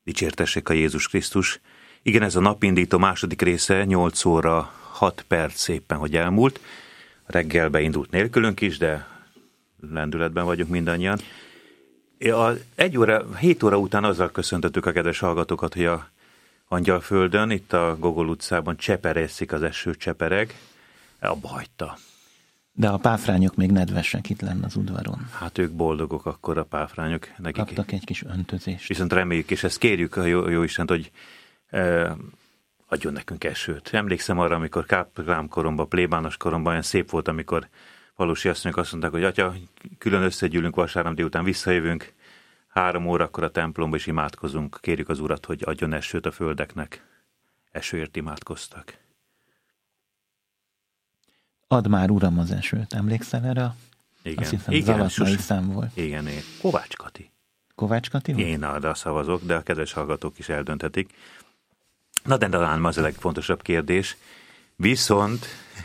Dicsértessék a Jézus Krisztus. Igen, ez a napindító második része, 8 óra 6 perc éppen, hogy elmúlt. Reggel beindult nélkülünk is, de lendületben vagyunk mindannyian. 7 óra után azzal köszöntöttük a kedves hallgatókat, hogy a Angyalföldön, itt a Gogol utcában csepereszik az eső, csepereg. Abba hagyta. De a páfrányok még nedvesek itt lenne az udvaron. Hát ők boldogok akkor a páfrányok. Nekik kaptak egy kis öntözést. Viszont reméljük, és ezt kérjük a jó Istent, hogy adjon nekünk esőt. Emlékszem arra, amikor káplámkoromban, plébános koromban olyan szép volt, amikor valósi asszonyok azt mondták, hogy atya, külön összegyűlünk vasárnap délután, visszajövünk 3 órakor a templomba, és imádkozunk. Kérjük az Urat, hogy adjon esőt a földeknek. Esőért imádkoztak. Add már, Uram, az esőt. Emlékszel erre? Igen. Azt hiszem, zalatnai szám volt. Igen, Kovács Kati. Kovács Kati volt? Én arra szavazok, de a kedves hallgatók is eldönthetik. Na, de talán az a legfontosabb kérdés. Viszont...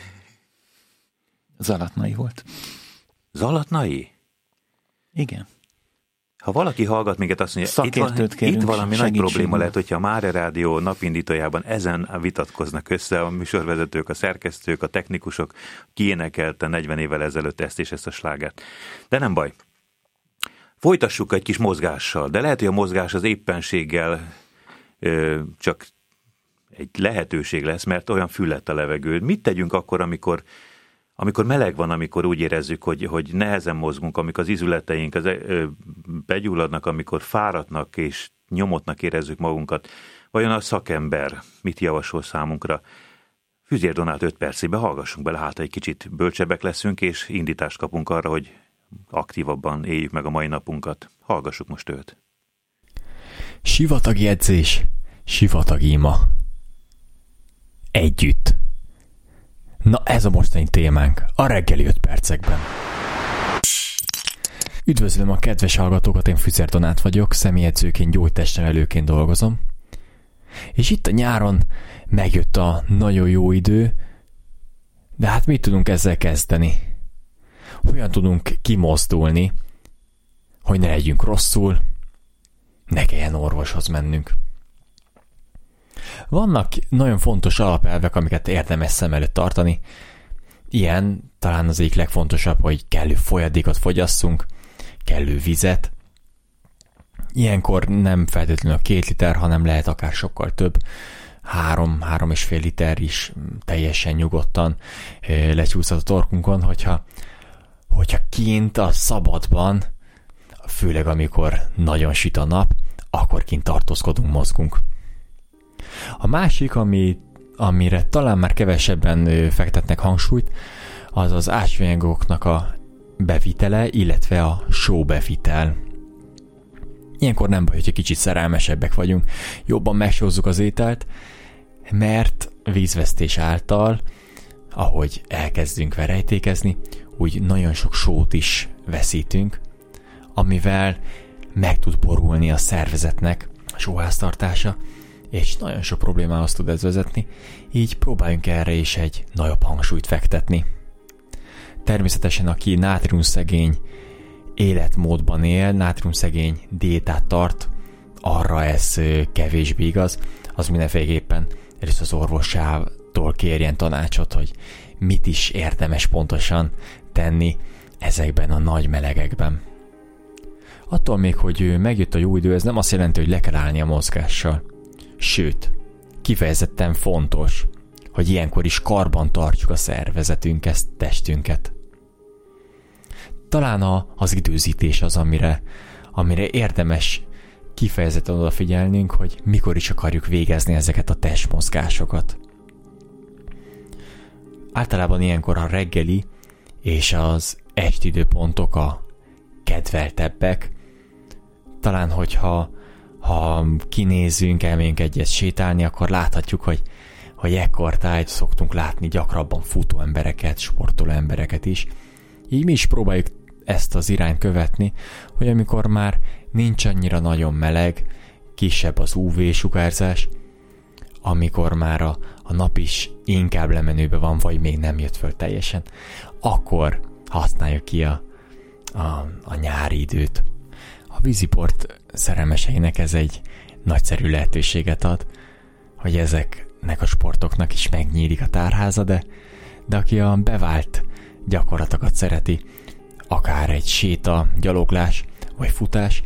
Zalatnai volt. Zalatnai? Igen. Ha valaki hallgat minket, azt mondja, itt valami nagy probléma lehet, hogyha a Máre Rádió napindítójában ezen vitatkoznak össze a műsorvezetők, a szerkesztők, a technikusok, ki énekelte 40 évvel ezelőtt ezt és ezt a slágert. De nem baj. Folytassuk egy kis mozgással, de lehet, hogy a mozgás az éppenséggel csak egy lehetőség lesz, mert olyan fül lett a levegő. Mit tegyünk akkor, amikor meleg van, amikor úgy érezzük, hogy nehezen mozgunk, amikor az izületeink begyulladnak, amikor fáradtnak és nyomottnak érezzük magunkat. Vajon a szakember mit javasol számunkra? Füzér Donát 5 percébe hallgassunk bele, hát egy kicsit bölcsebbek leszünk, és indítást kapunk arra, hogy aktívabban éljük meg a mai napunkat. Hallgassuk most őt. Sivatagi edzés, sivatagi ima. Együtt. Na ez a mostani témánk, a reggeli 5 percekben. Üdvözlöm a kedves hallgatókat, én Füzér Donát vagyok, személyedzőként, gyógytestnevelőként dolgozom. És itt a nyáron megjött a nagyon jó idő, de hát mit tudunk ezzel kezdeni? Hogyan tudunk kimozdulni, hogy ne legyünk rosszul, ne kelljen orvoshoz mennünk. Vannak nagyon fontos alapelvek, amiket érdemes szem előtt tartani. Ilyen talán az egyik legfontosabb, hogy kellő folyadékot fogyasszunk, kellő vizet. Ilyenkor nem feltétlenül a 2 liter, hanem lehet akár sokkal több. 3-3,5 liter is teljesen nyugodtan lecsúszhat a torkunkon, hogyha kint a szabadban, főleg amikor nagyon süt a nap, akkor kint tartózkodunk, mozgunk. A másik, amire talán már kevesebben fektetnek hangsúlyt, az az ásványanyagoknak a bevitele, illetve a sóbevitel. Ilyenkor nem baj, hogyha kicsit szerelmesebbek vagyunk, jobban megsózzuk az ételt, mert vízvesztés által, ahogy elkezdünk verejtékezni, úgy nagyon sok sót is veszítünk, amivel meg tud borulni a szervezetnek a sóháztartása, és nagyon sok problémához tud ez vezetni, így próbáljunk erre is egy nagyobb hangsúlyt fektetni. Természetesen, aki nátriumszegény életmódban él, nátriumszegény diétát tart, arra ez kevésbé igaz, az mindenféleképpen először az orvosától kérjen tanácsot, hogy mit is érdemes pontosan tenni ezekben a nagy melegekben. Attól még, hogy megjött a jó idő, ez nem azt jelenti, hogy le kell állni a mozgással. Sőt, kifejezetten fontos, hogy ilyenkor is karban tartjuk a szervezetünket, testünket. Talán az időzítés az, amire érdemes kifejezetten odafigyelnünk, hogy mikor is akarjuk végezni ezeket a testmozgásokat. Általában ilyenkor a reggeli és az esti időpontok a kedveltebbek. Talán, hogyha kinézünk, elmegyünk egyet sétálni, akkor láthatjuk, hogy ekkortájt szoktunk látni gyakrabban futó embereket, sportoló embereket is. Így mi is próbáljuk ezt az irányt követni, hogy amikor már nincs annyira nagyon meleg, kisebb az UV-sugárzás, amikor már a nap is inkább lemenőbe van, vagy még nem jött föl teljesen, akkor használjuk ki a nyári időt. A víziport szerelmeseinek ez egy nagyszerű lehetőséget ad, hogy ezeknek a sportoknak is megnyílik a tárháza, de aki a bevált gyakorlatokat szereti, akár egy séta, gyaloglás vagy futás,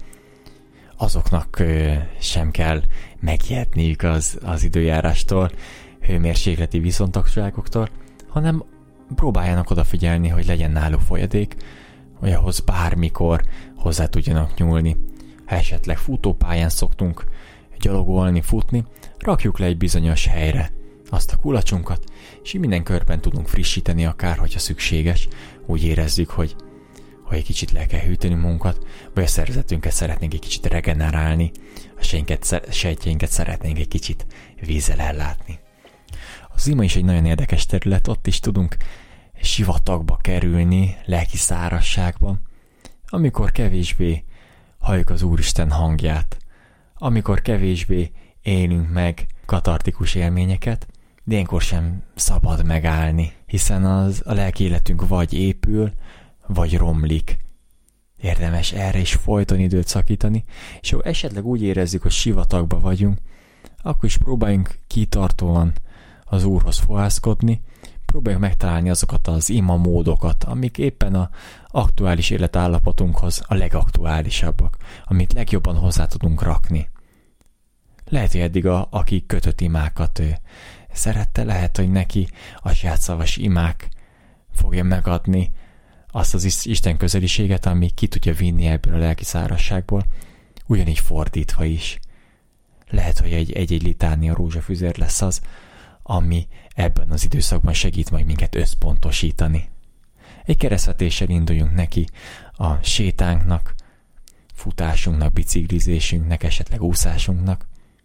azoknak sem kell megijedniük az időjárástól, hőmérsékleti viszontagságoktól, hanem próbáljanak odafigyelni, hogy legyen náluk folyadék, hogy ahhoz bármikor hozzá tudjanak nyúlni. Ha esetleg futópályán szoktunk gyalogolni, futni, rakjuk le egy bizonyos helyre azt a kulacsunkat, és minden körben tudunk frissíteni akár, hogyha szükséges. Úgy érezzük, hogy egy kicsit le kell hűteni magunkat, vagy a szervezetünket szeretnénk egy kicsit regenerálni, a sejtjeinket szeretnénk egy kicsit vízzel ellátni. Az ima is egy nagyon érdekes terület, ott is tudunk sivatagba kerülni, lelki szárazságban, amikor kevésbé halljuk az Úristen hangját, amikor kevésbé élünk meg katartikus élményeket, de ilyenkor sem szabad megállni, hiszen a lelki életünk vagy épül, vagy romlik. Érdemes erre is folyton időt szakítani, és ha esetleg úgy érezzük, hogy sivatagba vagyunk, akkor is próbáljunk kitartóan az Úrhoz fohászkodni, próbáljuk megtalálni azokat az ima módokat, amik éppen az aktuális életállapotunkhoz a legaktuálisabbak, amit legjobban hozzá tudunk rakni. Lehet, hogy eddig aki kötött imákat szerette, lehet, hogy neki a saját szavas imák fogja megadni azt az Isten közeliséget, ami ki tudja vinni ebből a lelki szárazságból, ugyanígy fordítva is. Lehet, hogy egy litánia rózsafüzér lesz az, ami ebben az időszakban segít majd minket összpontosítani. Egy keresztvetéssel induljunk neki a sétánknak, futásunknak, biciklizésünknek, esetleg úszásunknak.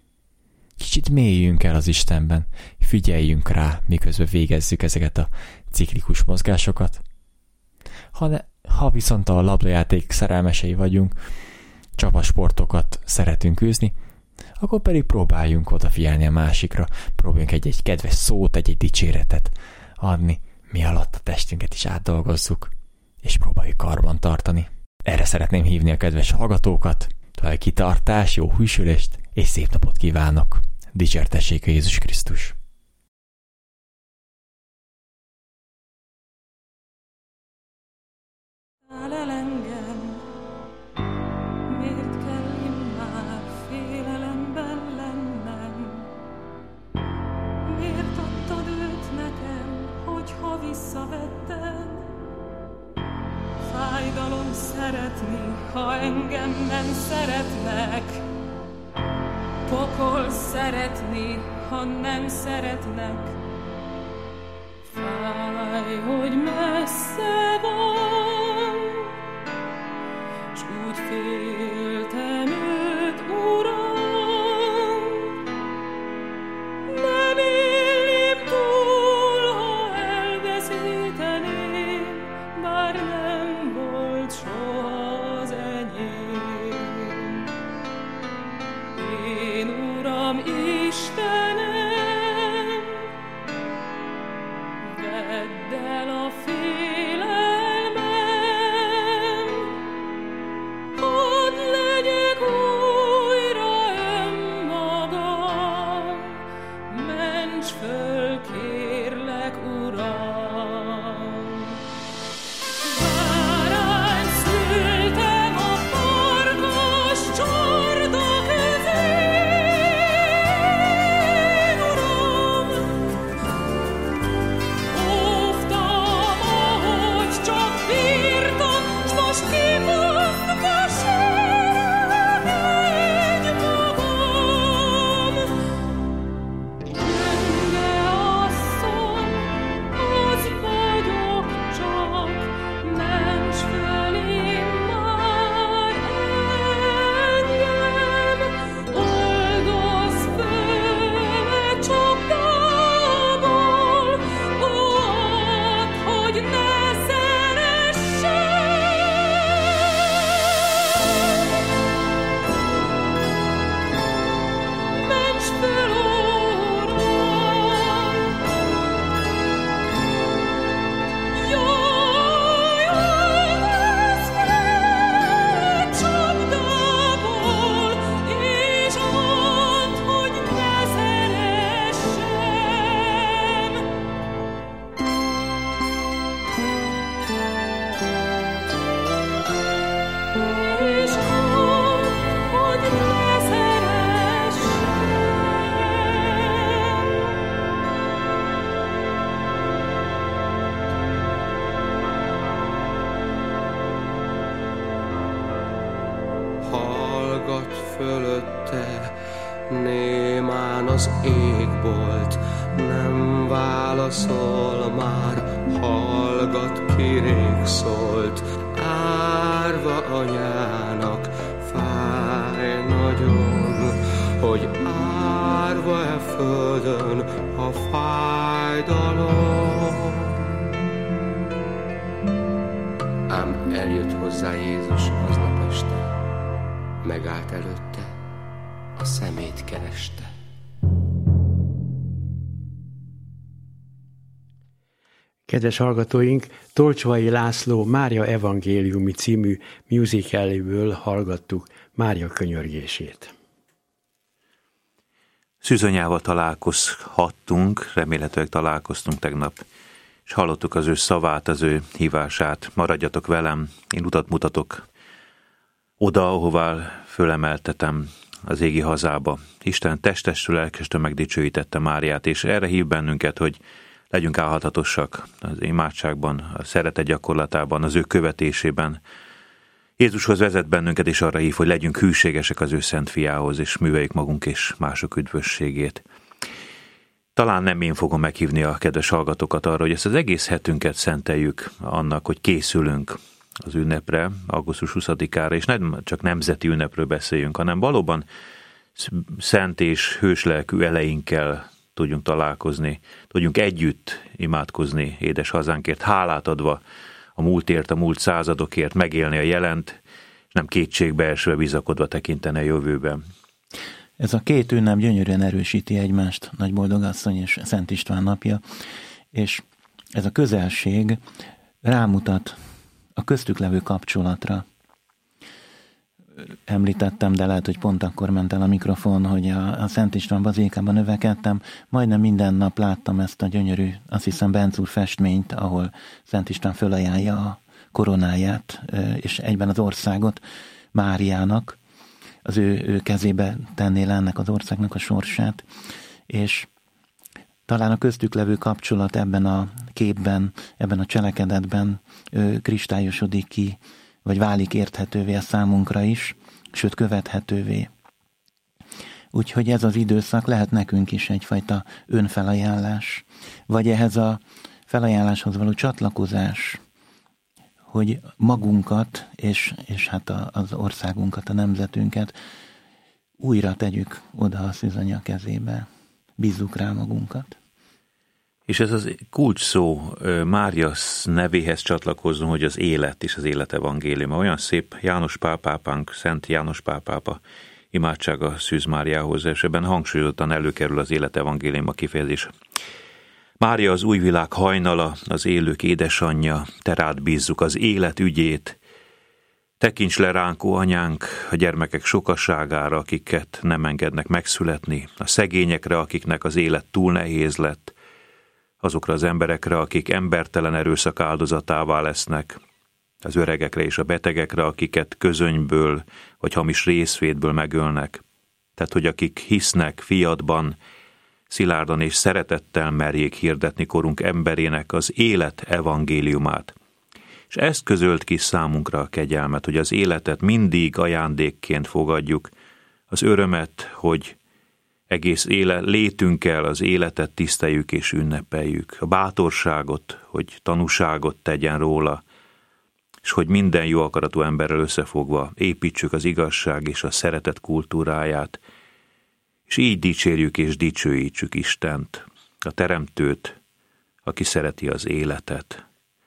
Kicsit mélyüljünk el az Istenben, figyeljünk rá, miközben végezzük ezeket a ciklikus mozgásokat. Ha viszont a labdajáték szerelmesei vagyunk, csapasportokat szeretünk űzni, akkor pedig próbáljunk odafigyelni a másikra, próbáljunk egy kedves szót, egy dicséretet adni, mi alatt a testünket is átdolgozzuk, és próbáljuk karban tartani. Erre szeretném hívni a kedves hallgatókat, további kitartás, jó hűsülést, és szép napot kívánok! Dicsértessék a Jézus Krisztus! Szeretni, ha engem nem szeretnek, pokol szeretni, ha nem szeretnek. Fáj, hogy messze van, s úgy féltem őt, Uram, nem élném túl, ha elveszíteném, bár nem volt soha az enyém. Én, Uram, Istenem, vedd el a félelmem, hadd legyek újra önmagam, ments föl, kérlek, Uram. előtte, némán az égbolt, nem válaszol már, hallgat ki rég szólt, árva anyának fáj nagyon, hogy árva-e földön a fájdalom. Ám eljött hozzá Jézus aznap este, megállt előtte, a szemét kereste. Kedves hallgatóink, Tolcsvai László Mária evangéliumi című musicalből hallgattuk Mária könyörgését. Szűzanyával találkozhattunk, remélhetőleg találkoztunk tegnap, és hallottuk az ő szavát, az ő hívását. Maradjatok velem, én utat mutatok oda, ahová fölemeltetem, az égi hazába. Isten testestől, lelkestől megdicsőítette Máriát, és erre hív bennünket, hogy legyünk álhatatosak az imádságban, a szeretet gyakorlatában, az ő követésében. Jézushoz vezet bennünket, és arra hív, hogy legyünk hűségesek az ő szent fiához, és műveljük magunk és mások üdvösségét. Talán nem én fogom meghívni a kedves hallgatókat arra, hogy ezt az egész hetünket szenteljük annak, hogy készülünk az ünnepre, augusztus 20-ára, és nem csak nemzeti ünnepről beszéljünk, hanem valóban szent és hőslelkű eleinkkel tudjunk találkozni, tudjunk együtt imádkozni édes hazánkért, hálát adva a múltért, a múlt századokért, megélni a jelent, és nem kétségbeesve, bizakodva tekinteni a jövőben. Ez a két ünnep gyönyörűen erősíti egymást, Nagyboldogasszony és Szent István napja, és ez a közelség rámutat a köztük levő kapcsolatra. Említettem, de lehet, hogy pont akkor ment el a mikrofon, hogy a Szent István bazilikában növekedtem. Majdnem minden nap láttam ezt a gyönyörű, azt hiszem, Benc úr festményt, ahol Szent István fölajánlja a koronáját, és egyben az országot Máriának, az ő kezébe tenné le ennek az országnak a sorsát, és talán a köztük levő kapcsolat ebben a képben, ebben a cselekedetben kristályosodik ki, vagy válik érthetővé a számunkra is, sőt követhetővé. Úgyhogy ez az időszak lehet nekünk is egyfajta önfelajánlás, vagy ehhez a felajánláshoz való csatlakozás, hogy magunkat és hát az országunkat, a nemzetünket újra tegyük oda a szűzanya kezébe. Bízzuk rá magunkat. És ez az kulcs szó, Mária nevéhez csatlakozzon, hogy az élet és az élet evangéliuma. Olyan szép János Pál pápánk, Szent János Pál pápa imádsága Szűz Máriához, és ebben hangsúlyozottan előkerül az élet evangéliuma kifejezés. Mária az új világ hajnala, az élők édesanyja, te rád bízzuk az élet ügyét. Tekints le ránk, ó anyánk, a gyermekek sokaságára, akiket nem engednek megszületni, a szegényekre, akiknek az élet túl nehéz lett, azokra az emberekre, akik embertelen erőszak áldozatává lesznek, az öregekre és a betegekre, akiket közönyből vagy hamis részvétből megölnek. Tehát, hogy akik hisznek fiadban, szilárdan és szeretettel merjék hirdetni korunk emberének az élet evangéliumát. És ezt közölt ki számunkra a kegyelmet, hogy az életet mindig ajándékként fogadjuk, az örömet, hogy egész létünkkel az életet tiszteljük és ünnepeljük, a bátorságot, hogy tanúságot tegyen róla, és hogy minden jó akaratú emberrel összefogva építsük az igazság és a szeretet kultúráját, és így dicsérjük és dicsőítsük Istent, a Teremtőt, aki szereti az életet.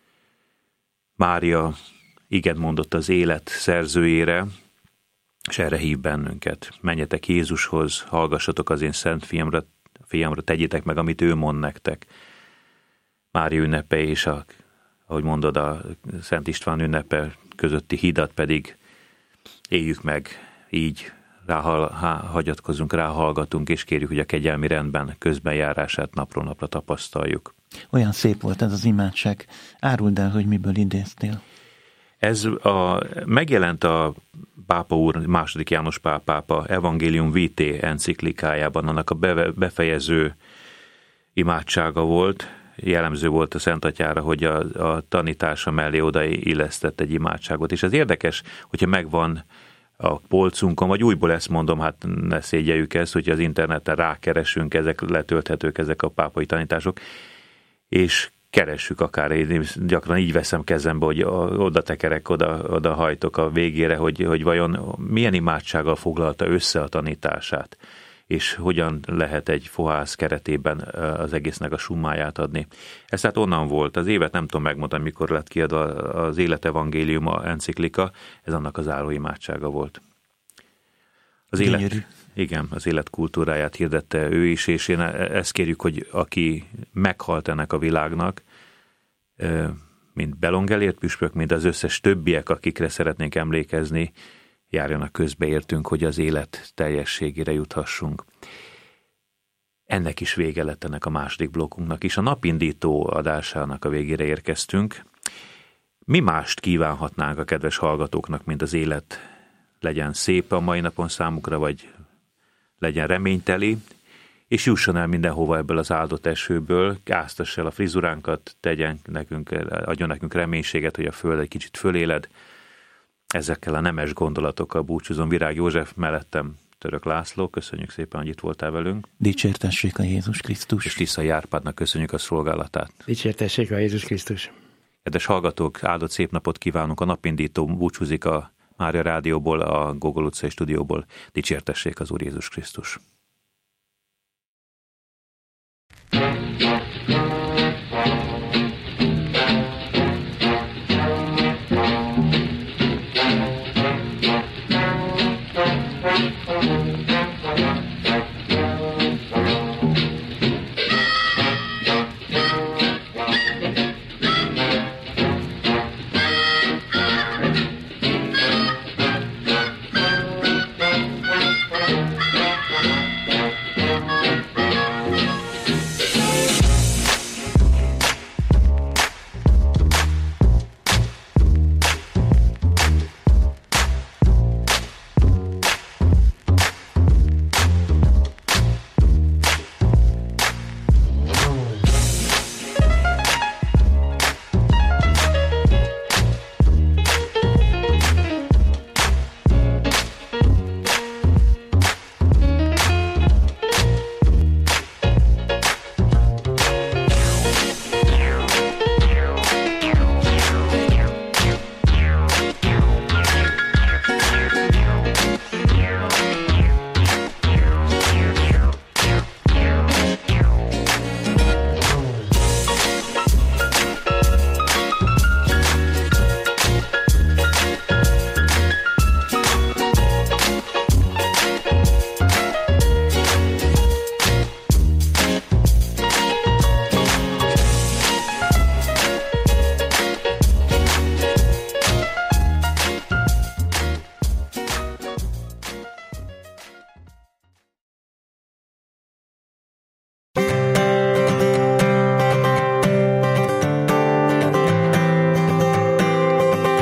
Mária igen mondott az élet szerzőjére, és erre hív bennünket. Menjetek Jézushoz, hallgassatok az én szent fiamra, tegyétek meg, amit ő mond nektek. Mária ünnepe és ahogy mondod, a Szent István ünnepe közötti hidat pedig éljük meg így, hagyatkozunk, ráhallgatunk, és kérjük, hogy a kegyelmi rendben közbenjárását napról napra tapasztaljuk. Olyan szép volt ez az imádság. Áruld el, hogy miből idéztél. Ez megjelent a pápa úr, II. János Pál pápa Evangelium Vitae enciklikájában, annak a befejező imádsága volt. Jellemző volt a Szent Atyára, hogy a tanítása mellé odaillesztett egy imádságot. És ez érdekes, hogyha megvan a polcunkon, vagy újból ezt mondom, hát ne szégyeljük ezt, hogy az interneten rákeresünk, ezek letölthetők, ezek a pápai tanítások, és keressük akár, én gyakran így veszem kezembe, hogy oda tekerek, oda hajtok a végére, hogy vajon milyen imádsággal foglalta össze a tanítását, és hogyan lehet egy fohász keretében az egésznek a summáját adni. Ez hát onnan volt. Az évet nem tudom megmondani, mikor lett kiadva az Életevangéliuma enciklika, ez annak az álló imádsága volt. Az élet kultúráját hirdette ő is, és én ezt kérjük, hogy aki meghalt ennek a világnak, mint Belon Gellért püspök, mint az összes többiek, akikre szeretnénk emlékezni, járjanak közbe értünk, hogy az élet teljességére juthassunk. Ennek is vége lett, ennek a második blokkunknak is. A napindító adásának a végére érkeztünk. Mi mást kívánhatnánk a kedves hallgatóknak, mint az élet legyen szép a mai napon számukra, vagy legyen reményteli, és jusson el mindenhova ebből az áldott esőből, áztass el a frizuránkat, adjon nekünk reménységet, hogy a föld egy kicsit föléled. Ezekkel a nemes gondolatokkal búcsúzom. Virág József, mellettem Török László, köszönjük szépen, hogy itt voltál velünk. Dicsértessék a Jézus Krisztus. És Tiszai Árpádnak köszönjük a szolgálatát. Dicsértessék a Jézus Krisztus. Kedves hallgatók, áldott szép napot kívánunk. A napindító búcsúzik a Mária Rádióból, a Gogol utcai stúdióból. Dicsértessék az Úr Jézus Krisztus.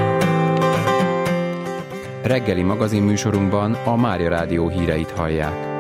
Reggeli magazinműsorunkban a Mária Rádió híreit hallják.